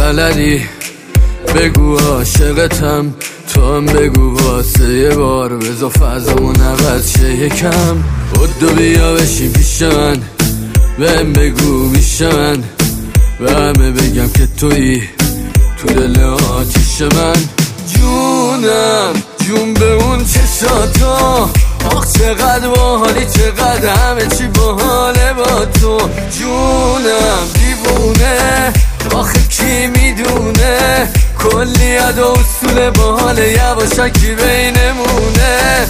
بلدی بگو عاشقتم، تو هم بگو واسه یه بار بزا فضامون عوض شه یکم. بدو بیا بشین پیش من، بهم بگو میش من، به همه بگم که تویی تو دل آتیش من. جونم جون به اون چشاتا، آخ چقدر باحالی چقدر همه چی باحاله با تو. جونم دیوونه آخه کی میدونه، کلی ادا اصول باحاله یواشکی بینمونه.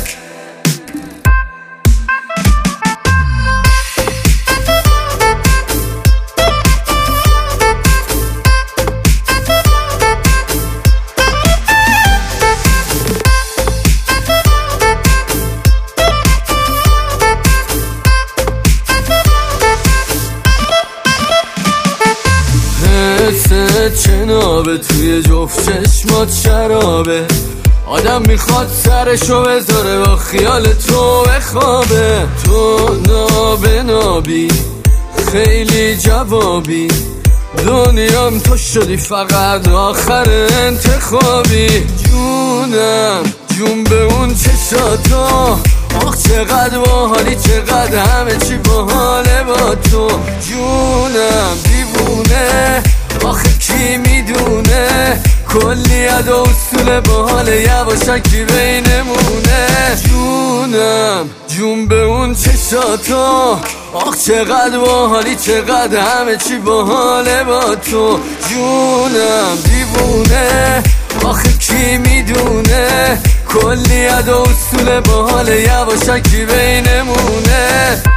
چنابه توی جفت چشمات شرابه، آدم میخواد سرشو بذاره با خیال تو بخوابه. تو نابه نابی خیلی جوابی، دنیام تو شدی فقط آخر انتخابی. جونم جون به اون چشاتا، آخ چقدر باحالی چقدر همه چی باحاله با تو. جونم دیوونه آخه کی میدونه، کلی ادا اصول باحاله یواشکی بینمونه. جونم جون به اون چشاتا، آخ چقدر باحالی چقدر همه چی باحاله با تو. جونم دیوونه آخه کی میدونه، کلی ادا اصول باحاله یواشکی بینمونه.